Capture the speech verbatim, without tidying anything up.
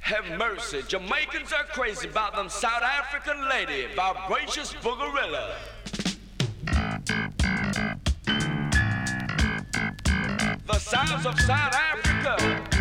Have mercy, Jamaicans are crazy about them South African lady, vibracious boogerilla. The sounds of South Africa.